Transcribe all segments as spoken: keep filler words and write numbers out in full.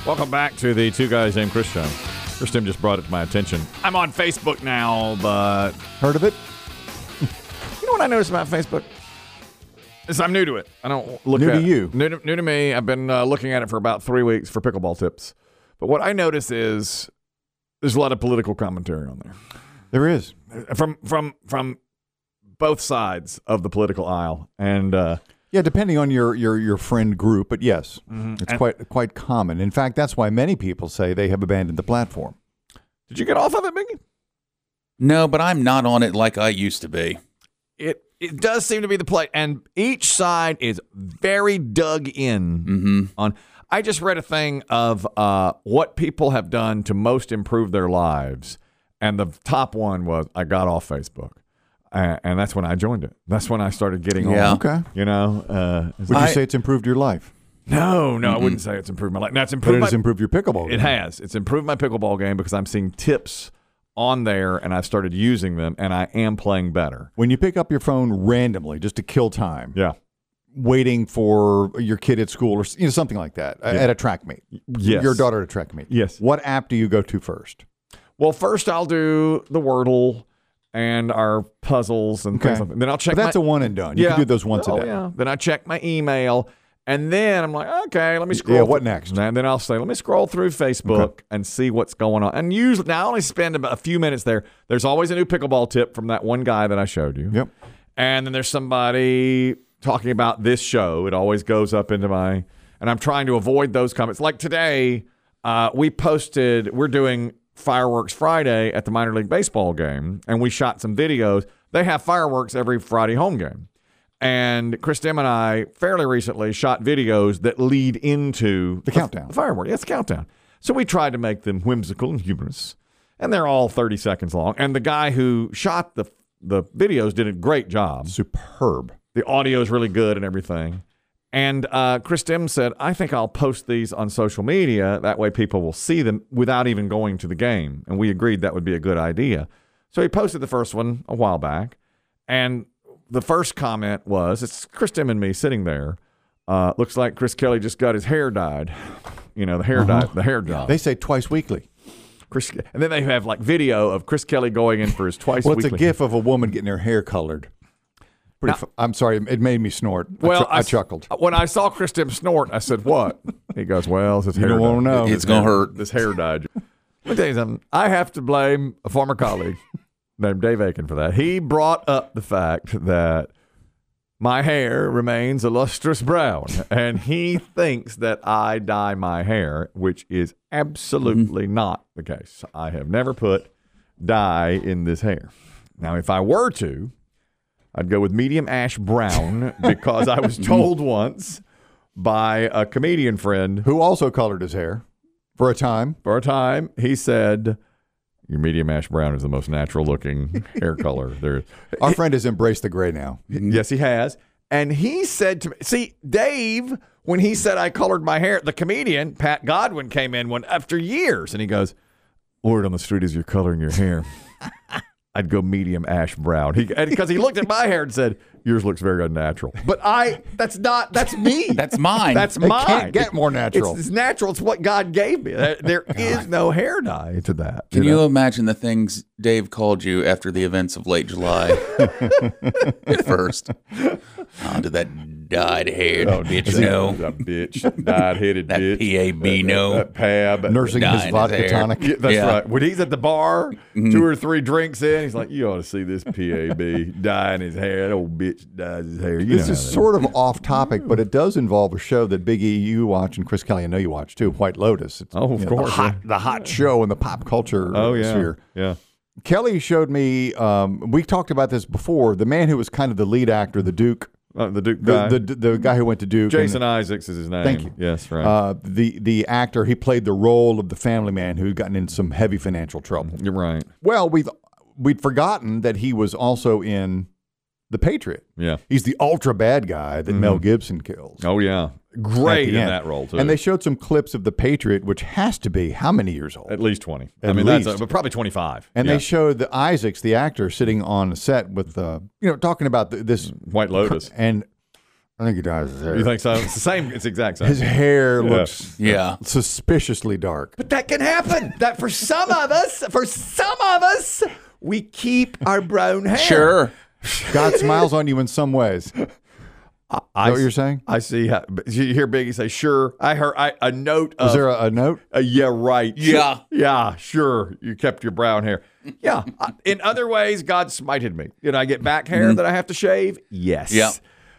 Welcome back to the Two Guys Named Chris show. Chris Tim just brought it to my attention. I'm on Facebook now, but... Heard of it? You know what I noticed about Facebook? Is I'm new to it. I don't look new at to you. New to, new to me. I've been uh, looking at it for about three weeks for pickleball tips. But what I notice is there's a lot of political commentary on there. There is. From from from both sides of the political aisle. And... Uh, Yeah, depending on your, your, your friend group, but yes, mm-hmm. it's and, quite quite common. In fact, that's why many people say they have abandoned the platform. Did you get off of it, Biggie? No, but I'm not on it like I used to be. It it does seem to be the play, and each side is very dug in mm-hmm. on. I just read a thing of uh, what people have done to most improve their lives, and the top one was I got off Facebook. Uh, and that's when I joined it. That's when I started getting yeah. on. Okay. You know, uh, would I, you say it's improved your life? No, no, mm-hmm. I wouldn't say it's improved my life. Now it's But improved. it my, has improved your pickleball game. It has. It's improved my pickleball game because I'm seeing tips on there, and I've started using them, and I am playing better. When you pick up your phone randomly just to kill time, yeah, waiting for your kid at school or you know something like that yeah. at a track meet, yes, your daughter at a track meet, yes. What app do you go to first? Well, first I'll do the Wordle and our puzzles and okay. things like that. Then I'll check. But that's my, a one and done. You yeah. can do those once oh, a day. Yeah. Then I check my email, and then I'm like, okay, let me scroll. Yeah. What through. next? And then I'll say, let me scroll through Facebook okay. and see what's going on. And usually, now I only spend about a few minutes there. There's always a new pickleball tip from that one guy that I showed you. Yep. And then there's somebody talking about this show. It always goes up into my, and I'm trying to avoid those comments. Like today, uh, we posted. We're doing Fireworks Friday at the minor league baseball game, and we shot some videos. They have fireworks every Friday home game. And Chris Tim and I fairly recently shot videos that lead into the, the countdown. The firework. Yes, the countdown. So we tried to make them whimsical and humorous. And they're all thirty seconds long. And the guy who shot the the videos did a great job. Superb. The audio is really good and everything. And uh, Chris Tim said, I think I'll post these on social media. That way people will see them without even going to the game. And we agreed that would be a good idea. So he posted the first one a while back. And the first comment was, it's Chris Tim and me sitting there. Uh, looks like Chris Kelly just got his hair dyed. You know, the hair uh-huh. dye, the hair dye. They say twice weekly. Chris, and then they have like video of Chris Kelly going in for his twice well, weekly. Well, it's a gif of a woman getting her hair colored. Pretty now, fu- I'm sorry, it made me snort. Well, I, ch- I, I chuckled. When I saw Chris Tim snort, I said, what? He goes, well, it's his hair You don't want to know. It's going to hurt. This hair dye. Let me tell you something. I have to blame a former colleague named Dave Aiken for that. He brought up the fact that my hair remains a lustrous brown, and he thinks that I dye my hair, which is absolutely mm-hmm. not the case. I have never put dye in this hair. Now, if I were to, I'd go with medium ash brown because I was told once by a comedian friend who also colored his hair for a time. For a time, he said, your medium ash brown is the most natural looking hair color there. Our friend has embraced the gray now. Yes, he has. And he said to me, see, Dave, when he said I colored my hair, the comedian, Pat Godwin, came in one after years, and he goes, word on the street is you're coloring your hair. I'd go medium ash brown. He because he looked at my hair and said, yours looks very unnatural. But I, that's not, that's me. That's mine. That's it mine. Can't get more natural. It's, it's natural. It's what God gave me. There, there is no hair dye to that. Can you, you know? imagine the things Dave called you after the events of late July? At first. Oh, did that dyed hair oh, bitch that, know? That bitch, dyed-headed that bitch. P A B know. That, that Pab. Nursing his vodka his tonic. Yeah, that's yeah. right. When he's at the bar, mm-hmm. two or three drinks in, he's like, you ought to see this P A B dyeing his hair. That old bitch dyes his hair. You this is sort of off topic, but it does involve a show that Big E you watch and Chris Kelly I know you watch too, White Lotus. It's, oh, of know, course. The hot, the hot show in the pop culture oh, yeah. sphere. Yeah. Kelly showed me, um, we talked about this before, the man who was kind of the lead actor, the Duke. Uh, the Duke guy. The, the, the guy who went to Duke. Jason and, Isaacs is his name. Thank you. Yes, right. Uh, the, the actor, he played the role of the family man who'd gotten in some heavy financial trouble. You're right. Well, we've, we'd forgotten that he was also in The Patriot. Yeah. He's the ultra bad guy that mm-hmm. Mel Gibson kills. Oh, yeah. Great in end. that role, too. And they showed some clips of The Patriot, which has to be how many years old? At least twenty. At I mean, least. that's a, but probably twenty-five. And yeah. they showed the Isaacs, the actor, sitting on the set with, uh, you know, talking about the, this. White Lotus. And I think he dyes his hair. You think so? It's the same. It's the exact same. His hair Yeah. looks Yeah. suspiciously dark. But that can happen. That for some of us, for some of us, we keep our brown hair. Sure. God smiles on you in some ways. Is I, that what you're saying? I see. How, you hear Biggie say, "Sure." I heard I, a note of. Was there a, a note? Uh, yeah, right. Yeah. Yeah, sure. You kept your brown hair. Yeah. I- In other ways, God smited me. Did I get back hair that I have to shave? Yes. Yeah.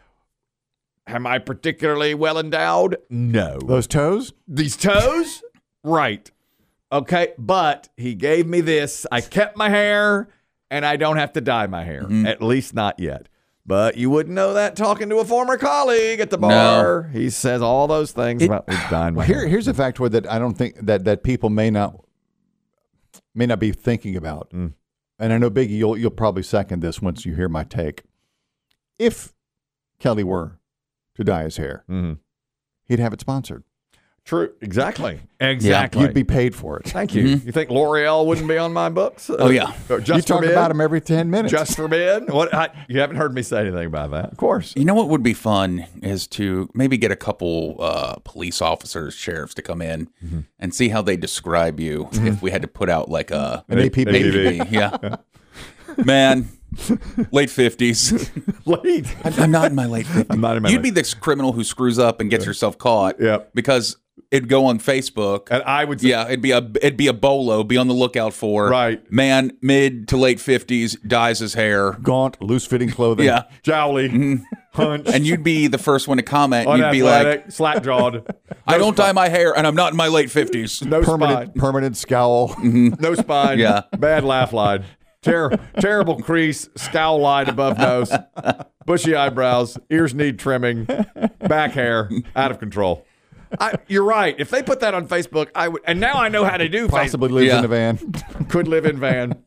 Am I particularly well endowed? No. Those toes? These toes? Right. Okay. But he gave me this. I kept my hair, and I don't have to dye my hair. At least not yet. But you wouldn't know that talking to a former colleague at the bar. He says all those things It- about me dyeing my Here, hair. here's a factoid that I don't think that, that people may not may not be thinking about. Mm. And I know Biggie, you'll you'll probably second this once you hear my take. If Kelly were to dye his hair, Mhm. he'd have it sponsored. True. Exactly. Exactly. You'd be paid for it. Thank you. You think L'Oreal wouldn't be on my books? Oh, yeah. Uh, just You for talk men? about him every ten minutes. Just for men? What? I, you haven't heard me say anything about that. Of course. You know what would be fun is to maybe get a couple uh, police officers, sheriffs to come in Mm-hmm. and see how they describe you if we had to put out like a An A P B. A P B. yeah. Man, late fifties. Late. I'm, I'm not in my late fifties. I'm not in my You'd late- be this criminal who screws up and gets yourself caught. Yep. Because it'd go on Facebook. And I would say, Yeah, it'd be a it'd be a bolo. Be on the lookout for Right. man, mid to late fifties, dyes his hair. Gaunt, loose-fitting clothing. Yeah, jowly, hunch, and you'd be the first one to comment. You'd be like, unathletic, slack-jawed, "I don't dye my hair, and I'm not in my late fifties." no Permanent, spine, permanent scowl. no spine, Yeah. bad laugh line, Ter- terrible crease, scowl line above nose, bushy eyebrows, ears need trimming, back hair, out of control. I, you're right. If they put that on Facebook, I would. And now I know how to do Possibly Facebook. lives Yeah. in a van. Could live in van.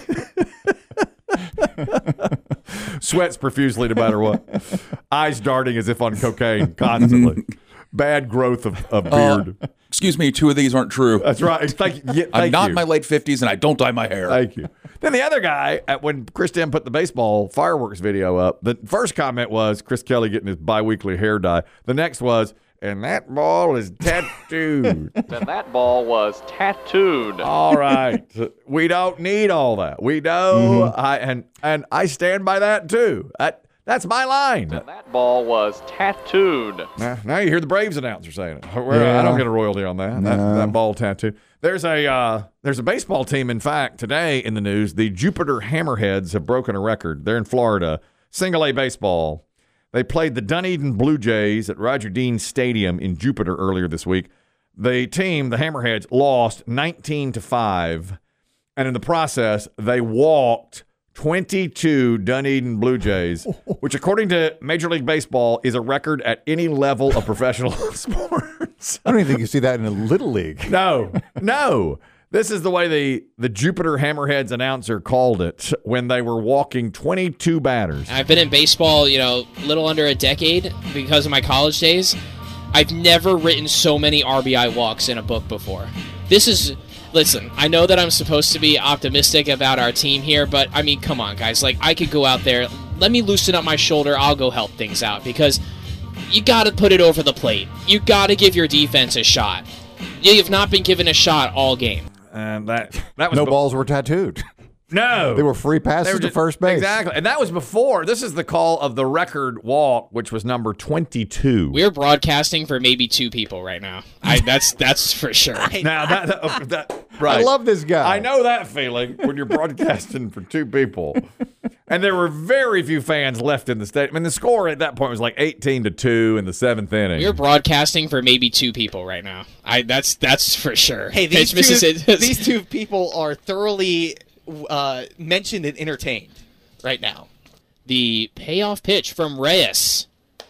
Sweats profusely no matter what. Eyes darting as if on cocaine constantly. Bad growth of, of beard. Uh, excuse me, two of these aren't true. That's right. Thank you. Yeah, I'm thank not you. in my late fifties, and I don't dye my hair. Thank you. Then the other guy, at when Chris Dem put the baseball fireworks video up, the first comment was Chris Kelly getting his biweekly hair dye. The next was, and that ball is tattooed. And that ball was tattooed. All right. We don't need all that. We know. Mm-hmm. I and and I stand by that too. That that's my line. And that ball was tattooed. Now, now you hear the Braves announcer saying it. Well, Yeah. I don't get a royalty on that. That, No. that ball tattoo. There's a uh, there's a baseball team. In fact, today in the news, the Jupiter Hammerheads have broken a record. They're in Florida, single A baseball. They played the Dunedin Blue Jays at Roger Dean Stadium in Jupiter earlier this week. The team, the Hammerheads, lost nineteen to five, and in the process, they walked twenty-two Dunedin Blue Jays, which, according to Major League Baseball, is a record at any level of professional sports. I don't even think you see that in a little league. No, no. This is the way the, the Jupiter Hammerheads announcer called it when they were walking twenty-two batters. I've been in baseball, you know, a little under a decade because of my college days. I've never written so many R B I walks in a book before. This is, listen, I know that I'm supposed to be optimistic about our team here, but I mean, come on, guys. Like, I could go out there, let me loosen up my shoulder, I'll go help things out because you got to put it over the plate. You got to give your defense a shot. You have not been given a shot all game. And that that was No be- balls were tattooed. No, They were free passes They were to just- first base. Exactly, and that was before. This is the call of the record walk, which was number twenty-two. We're broadcasting for maybe two people right now. I that's that's for sure. Now that, that, okay, that right. I love this guy. I know that feeling when you're broadcasting for two people. And there were very few fans left in the stadium. I mean, the score at that point was like eighteen to two in the seventh inning. We're broadcasting for maybe two people right now. I that's that's for sure. Hey, these Pitch two, misses- these two people are thoroughly uh, mentioned and entertained right now. The payoff pitch from Reyes,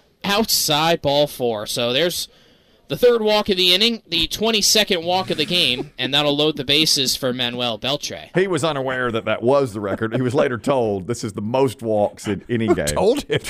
outside ball four. So there's the third walk of the inning, the twenty-second walk of the game, and that'll load the bases for Manuel Beltre. He was unaware that that was the record. He was later told this is the most walks in any game. Told him.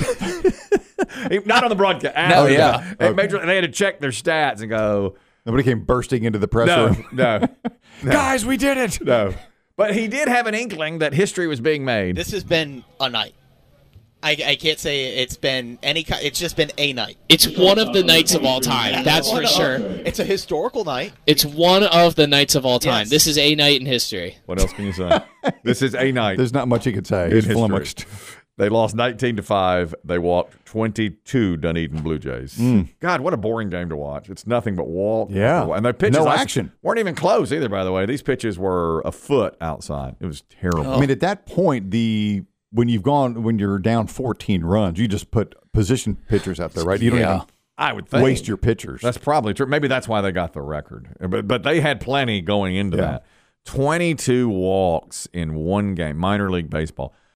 He- Not on the broadcast. No, after. yeah. And Major, they had to check their stats and go, Nobody came bursting into the press no, room. no, no, Guys, we did it. no. But he did have an inkling that history was being made. This has been a night. I, I can't say it's been any. ki- It's just been a night. It's one of the nights of all time. That's for sure. It's a historical night. It's one of the nights of all time. Yes. This is a night in history. What else can you say? This is a night. There's not much you could say. in He's history. flummoxed. They lost nineteen to five. They walked twenty-two Dunedin Blue Jays. God, what a boring game to watch. It's nothing but walk. Yeah. And the pitches No I- action. weren't even close either, by the way. These pitches were a foot outside. It was terrible. I mean, at that point, the when you've gone when you're down fourteen runs, you just put position pitchers out there, right? You don't Yeah. even I would think. waste your pitchers. That's probably true. Maybe that's why they got the record. But but they had plenty going into Yeah. that. twenty-two walks in one game, minor league baseball.